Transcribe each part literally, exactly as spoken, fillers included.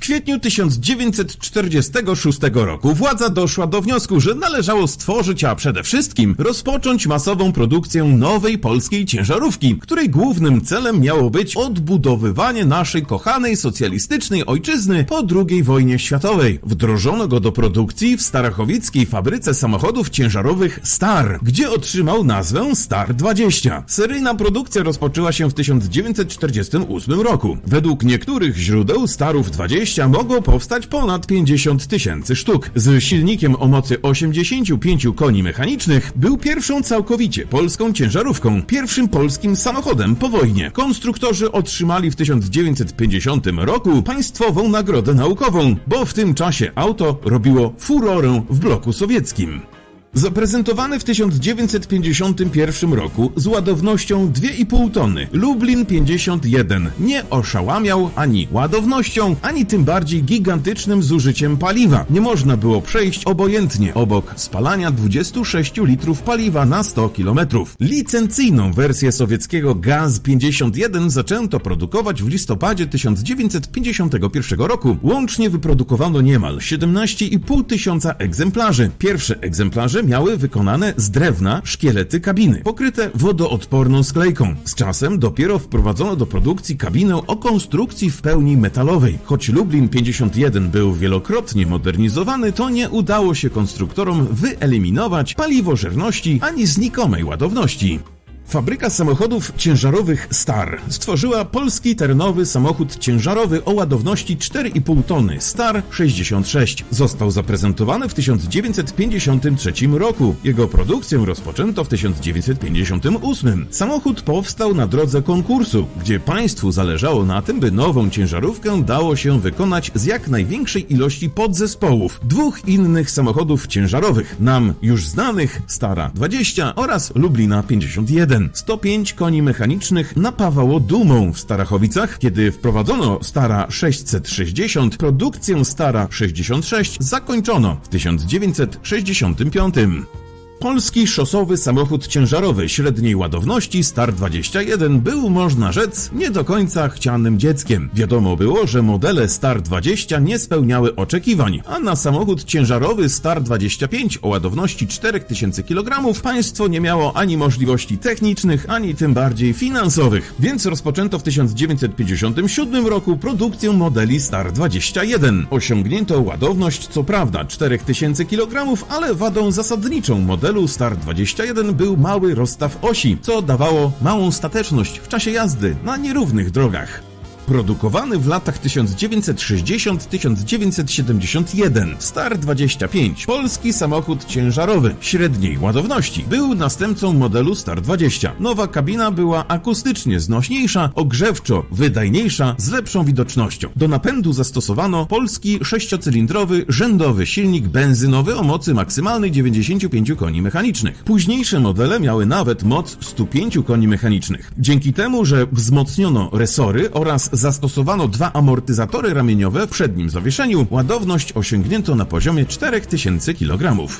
kwietniu tysiąc dziewięćset czterdziestego szóstego roku władza doszła do wniosku, że należało stworzyć, a przede wszystkim rozpocząć masową produkcję nowej polskiej ciężarówki, której głównym celem miało być odbudowywanie naszej kochanej socjalistycznej ojczyzny po drugiej wojnie światowej. Wdrożono go do produkcji w starachowickiej fabryce samochodów ciężarowych Star, gdzie otrzymał nazwę Star dwadzieścia. Seryjna produkcja rozpoczęła się w tysiąc dziewięćset czterdziestym ósmym roku. Według niektórych źródeł Starów dwadzieścia mogło powstać ponad pięćdziesiąt tysięcy sztuk. Z silnikiem o mocy osiemdziesięciu pięciu koni mechanicznych był pierwszą całkowicie polską ciężarówką, pierwszym polskim samochodem po wojnie. Konstruktorzy otrzymali w tysiąc dziewięćset pięćdziesiątym roku państwową nagrodę naukową, bo w tym czasie auto robiło furorę w bloku sowieckim. Zaprezentowany w tysiąc dziewięćset pięćdziesiątym pierwszym roku z ładownością dwie i pół tony Lublin pięćdziesiąt jeden nie oszałamiał ani ładownością, ani tym bardziej gigantycznym zużyciem paliwa. Nie można było przejść obojętnie obok spalania dwudziestu sześciu litrów paliwa na sto kilometrów. Licencyjną wersję sowieckiego Gaz pięćdziesiąt jeden zaczęto produkować w listopadzie tysiąc dziewięćset pięćdziesiątego pierwszego roku. Łącznie wyprodukowano niemal siedemnaście i pół tysiąca egzemplarzy. Pierwsze egzemplarze miały wykonane z drewna szkielety kabiny, pokryte wodoodporną sklejką. Z czasem dopiero wprowadzono do produkcji kabinę o konstrukcji w pełni metalowej. Choć Lublin pięćdziesiąt jeden był wielokrotnie modernizowany, to nie udało się konstruktorom wyeliminować paliwożerności ani znikomej ładowności. Fabryka samochodów ciężarowych Star stworzyła polski terenowy samochód ciężarowy o ładowności cztery i pół tony Star sześćdziesiąt sześć. Został zaprezentowany w tysiąc dziewięćset pięćdziesiątym trzecim roku. Jego produkcję rozpoczęto w tysiąc dziewięćset pięćdziesiątym ósmym. Samochód powstał na drodze konkursu, gdzie państwu zależało na tym, by nową ciężarówkę dało się wykonać z jak największej ilości podzespołów dwóch innych samochodów ciężarowych, nam już znanych Stara dwadzieścia oraz Lublina pięćdziesiąt jeden. sto pięć koni mechanicznych napawało dumą w Starachowicach. Kiedy wprowadzono Stara sześćset sześćdziesiąt, produkcję Stara sześćdziesiąt sześć zakończono w tysiąc dziewięćset sześćdziesiątym piątym. Polski szosowy samochód ciężarowy średniej ładowności Star dwadzieścia jeden był, można rzec, nie do końca chcianym dzieckiem. Wiadomo było, że modele Star dwadzieścia nie spełniały oczekiwań, a na samochód ciężarowy Star dwadzieścia pięć o ładowności cztery tysiące kilogramów państwo nie miało ani możliwości technicznych, ani tym bardziej finansowych. Więc rozpoczęto w tysiąc dziewięćset pięćdziesiątym siódmym roku produkcję modeli Star dwadzieścia jeden. Osiągnięto ładowność co prawda cztery tysiące kilogramów, ale wadą zasadniczą modelu Star dwadzieścia jeden był mały rozstaw osi, co dawało małą stateczność w czasie jazdy na nierównych drogach. Produkowany w latach tysiąc dziewięćset sześćdziesiątym do tysiąc dziewięćset siedemdziesiątego pierwszego Star dwadzieścia pięć, polski samochód ciężarowy średniej ładowności, był następcą modelu Star dwadzieścia. Nowa kabina była akustycznie znośniejsza, ogrzewczo wydajniejsza, z lepszą widocznością. Do napędu zastosowano polski sześciocylindrowy rzędowy silnik benzynowy o mocy maksymalnej dziewięćdziesięciu pięciu koni mechanicznych. Późniejsze modele miały nawet moc stu pięciu koni mechanicznych. Dzięki temu, że wzmocniono resory oraz zastosowano dwa amortyzatory ramieniowe w przednim zawieszeniu, ładowność osiągnięto na poziomie cztery tysiące kilogramów.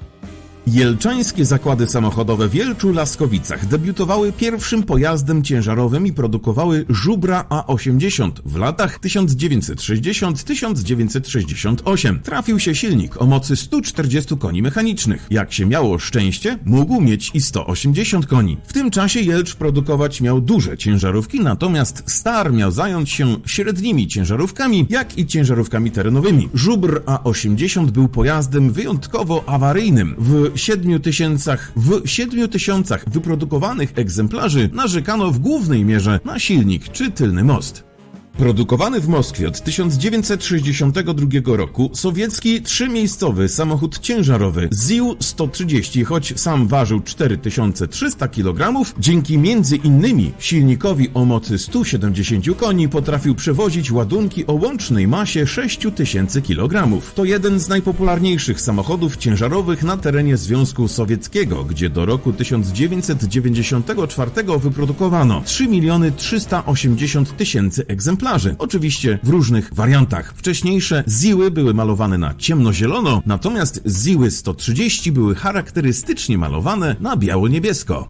Jelczańskie zakłady samochodowe w Jelczu-Laskowicach debiutowały pierwszym pojazdem ciężarowym i produkowały Żubra A osiemdziesiąt w latach tysiąc dziewięćset sześćdziesiątym do tysiąc dziewięćset sześćdziesiątego ósmego. Trafił się silnik o mocy stu czterdziestu koni mechanicznych. Jak się miało szczęście, mógł mieć i sto osiemdziesiąt koni. W tym czasie Jelcz produkować miał duże ciężarówki, natomiast Star miał zająć się średnimi ciężarówkami, jak i ciężarówkami terenowymi. Żubr A osiemdziesiąt był pojazdem wyjątkowo awaryjnym. W siedmiu tysiącach, w siedmiu tysiącach wyprodukowanych egzemplarzy narzekano w głównej mierze na silnik czy tylny most. Produkowany w Moskwie od tysiąc dziewięćset sześćdziesiątego drugiego roku sowiecki trzymiejscowy samochód ciężarowy Z I U sto trzydzieści, choć sam ważył cztery tysiące trzysta kilogramów, dzięki między innymi silnikowi o mocy stu siedemdziesięciu koni potrafił przewozić ładunki o łącznej masie sześć tysięcy kilogramów. To jeden z najpopularniejszych samochodów ciężarowych na terenie Związku Sowieckiego, gdzie do roku tysiąc dziewięćset dziewięćdziesiątego czwartego wyprodukowano trzy miliony trzysta osiemdziesiąt tysięcy egzemplarzy. Oczywiście w różnych wariantach. Wcześniejsze Ziły były malowane na ciemnozielono, natomiast Ziły sto trzydzieści były charakterystycznie malowane na biało-niebiesko.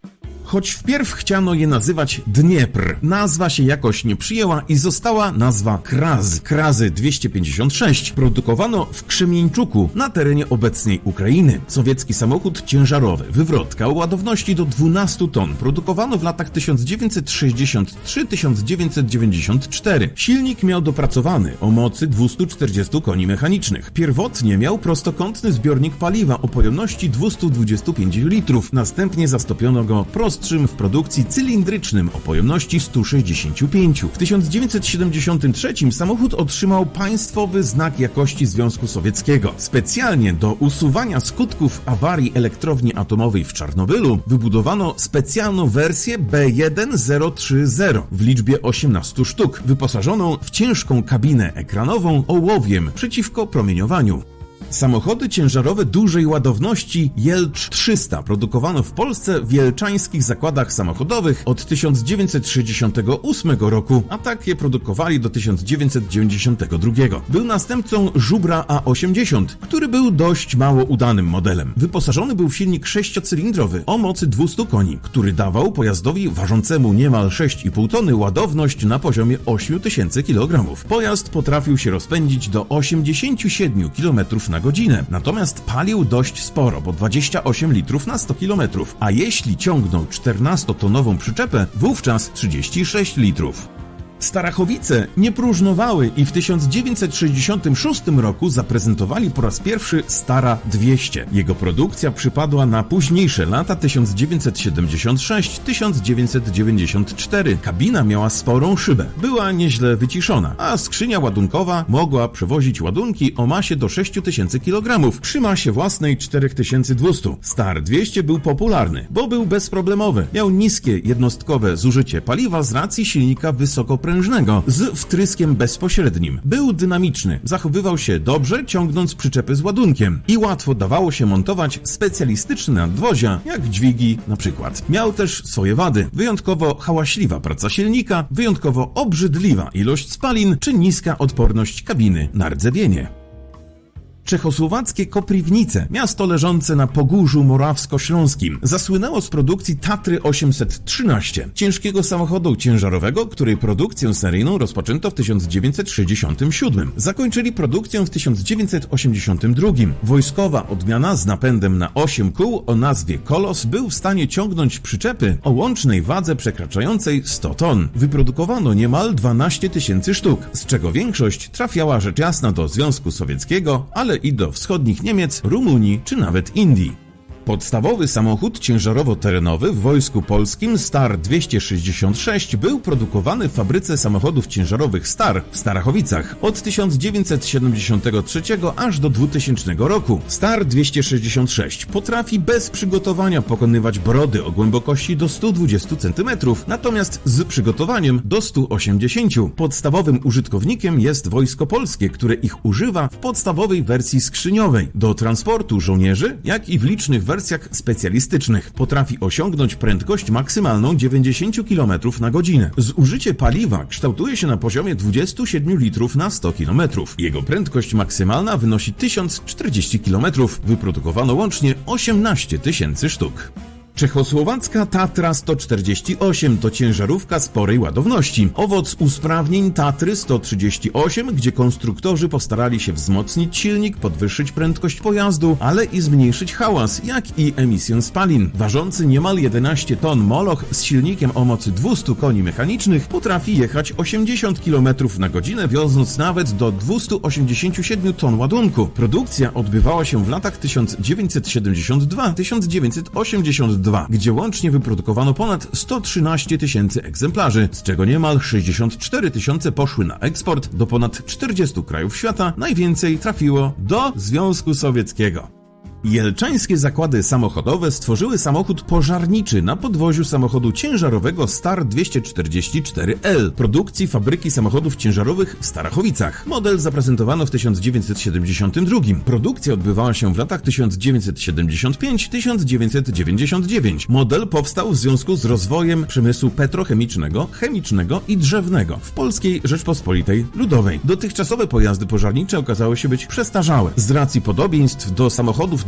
choć wpierw chciano je nazywać Dniepr. Nazwa się jakoś nie przyjęła i została nazwa Kraz. Krazy dwieście pięćdziesiąt sześć produkowano w Krzemieńczuku na terenie obecnej Ukrainy. Sowiecki samochód ciężarowy wywrotka o ładowności do dwunastu ton produkowano w latach tysiąc dziewięćset sześćdziesiąt trzy do tysiąc dziewięćset dziewięćdziesiąt cztery. Silnik miał dopracowany o mocy dwieście czterdzieści koni mechanicznych. Pierwotnie miał prostokątny zbiornik paliwa o pojemności dwieście dwadzieścia pięć litrów. Następnie zastąpiono go prostszym w produkcji cylindrycznym o pojemności sto sześćdziesiąt pięć. W tysiąc dziewięćset siedemdziesiątym trzecim samochód otrzymał państwowy znak jakości Związku Sowieckiego. Specjalnie do usuwania skutków awarii elektrowni atomowej w Czarnobylu wybudowano specjalną wersję B jeden zero trzy zero w liczbie osiemnastu sztuk, wyposażoną w ciężką kabinę ekranową ołowiem przeciwko promieniowaniu. Samochody ciężarowe dużej ładowności Jelcz trzysta produkowano w Polsce w jelczańskich zakładach samochodowych od tysiąc dziewięćset sześćdziesiątego ósmego roku, a tak je produkowali do tysiąc dziewięćset dziewięćdziesiątego drugiego. Był następcą Żubra A osiemdziesiąt, który był dość mało udanym modelem. Wyposażony był w silnik sześciocylindrowy o mocy dwieście koni, który dawał pojazdowi ważącemu niemal sześć i pół tony ładowność na poziomie osiem tysięcy kilogramów. Pojazd potrafił się rozpędzić do osiemdziesięciu siedmiu kilometrów na godzinę, natomiast palił dość sporo, bo dwadzieścia osiem litrów na sto kilometrów, a jeśli ciągnął czternastotonową przyczepę, wówczas trzydzieści sześć litrów. Starachowice nie próżnowały i w tysiąc dziewięćset sześćdziesiątym szóstym roku zaprezentowali po raz pierwszy Stara dwieście. Jego produkcja przypadła na późniejsze lata tysiąc dziewięćset siedemdziesiąt sześć do tysiąc dziewięćset dziewięćdziesiąt cztery. Kabina miała sporą szybę, była nieźle wyciszona, a skrzynia ładunkowa mogła przewozić ładunki o masie do sześć tysięcy kilogramów przy masie własnej cztery tysiące dwieście. Star dwieście był popularny, bo był bezproblemowy. Miał niskie jednostkowe zużycie paliwa z racji silnika wysoko prężnego z wtryskiem bezpośrednim. Był dynamiczny, zachowywał się dobrze, ciągnąc przyczepy z ładunkiem i łatwo dawało się montować specjalistyczne nadwozia, jak dźwigi na przykład. Miał też swoje wady. Wyjątkowo hałaśliwa praca silnika, wyjątkowo obrzydliwa ilość spalin czy niska odporność kabiny na rdzewienie. Czechosłowackie Kopriwnice, miasto leżące na Pogórzu Morawsko-Śląskim, zasłynęło z produkcji Tatry osiemset trzynaście, ciężkiego samochodu ciężarowego, której produkcję seryjną rozpoczęto w tysiąc dziewięćset sześćdziesiątym siódmym. Zakończyli produkcję w tysiąc dziewięćset osiemdziesiątym drugim. Wojskowa odmiana z napędem na osiem kół o nazwie Kolos był w stanie ciągnąć przyczepy o łącznej wadze przekraczającej sto ton. Wyprodukowano niemal dwanaście tysięcy sztuk, z czego większość trafiała rzecz jasna do Związku Sowieckiego, ale i do wschodnich Niemiec, Rumunii czy nawet Indii. Podstawowy samochód ciężarowo-terenowy w Wojsku Polskim Star dwieście sześćdziesiąt sześć był produkowany w fabryce samochodów ciężarowych Star w Starachowicach od tysiąc dziewięćset siedemdziesiątego trzeciego aż do dwutysięcznego roku. Star dwieście sześćdziesiąt sześć potrafi bez przygotowania pokonywać brody o głębokości do stu dwudziestu centymetrów, natomiast z przygotowaniem do stu osiemdziesięciu. Podstawowym użytkownikiem jest Wojsko Polskie, które ich używa w podstawowej wersji skrzyniowej do transportu żołnierzy, jak i w licznych wersjach wersjach specjalistycznych. Potrafi osiągnąć prędkość maksymalną dziewięćdziesiąt kilometrów na godzinę. Zużycie paliwa kształtuje się na poziomie dwudziestu siedmiu litrów na sto kilometrów. Jego prędkość maksymalna wynosi tysiąc czterdzieści kilometrów. Wyprodukowano łącznie osiemnaście tysięcy sztuk. Czechosłowacka Tatra sto czterdzieści osiem to ciężarówka sporej ładowności. Owoc usprawnień Tatry sto trzydzieści osiem, gdzie konstruktorzy postarali się wzmocnić silnik, podwyższyć prędkość pojazdu, ale i zmniejszyć hałas, jak i emisję spalin. Ważący niemal jedenaście ton Moloch z silnikiem o mocy dwustu koni mechanicznych potrafi jechać osiemdziesiąt kilometrów na godzinę, wioząc nawet do dwustu osiemdziesięciu siedmiu ton ładunku. Produkcja odbywała się w latach tysiąc dziewięćset siedemdziesiąt dwa do tysiąc dziewięćset osiemdziesiąt dwa, gdzie łącznie wyprodukowano ponad sto trzynaście tysięcy egzemplarzy, z czego niemal sześćdziesiąt cztery tysiące poszły na eksport do ponad czterdziestu krajów świata, najwięcej trafiło do Związku Sowieckiego. Jelczańskie zakłady samochodowe stworzyły samochód pożarniczy na podwoziu samochodu ciężarowego Star dwieście czterdzieści cztery L, produkcji fabryki samochodów ciężarowych w Starachowicach. Model zaprezentowano w tysiąc dziewięćset siedemdziesiątym drugim. Produkcja odbywała się w latach tysiąc dziewięćset siedemdziesiąt piąty do tysiąc dziewięćset dziewięćdziesiątego dziewiątego. Model powstał w związku z rozwojem przemysłu petrochemicznego, chemicznego i drzewnego w Polskiej Rzeczpospolitej Ludowej. Dotychczasowe pojazdy pożarnicze okazały się być przestarzałe. Z racji podobieństw do samochodów do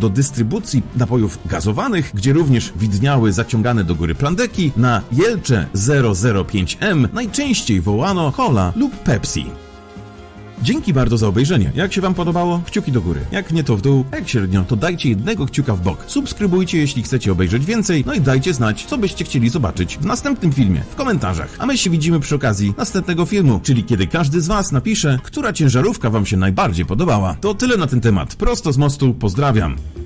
do dystrybucji napojów gazowanych, gdzie również widniały zaciągane do góry plandeki, na Jelcze zero zero pięć M najczęściej wołano Cola lub Pepsi. Dzięki bardzo za obejrzenie. Jak się wam podobało? Kciuki do góry. Jak nie to w dół, a jak średnio, to dajcie jednego kciuka w bok. Subskrybujcie, jeśli chcecie obejrzeć więcej, no i dajcie znać, co byście chcieli zobaczyć w następnym filmie, w komentarzach. A my się widzimy przy okazji następnego filmu, czyli kiedy każdy z was napisze, która ciężarówka wam się najbardziej podobała. To tyle na ten temat. Prosto z mostu, pozdrawiam.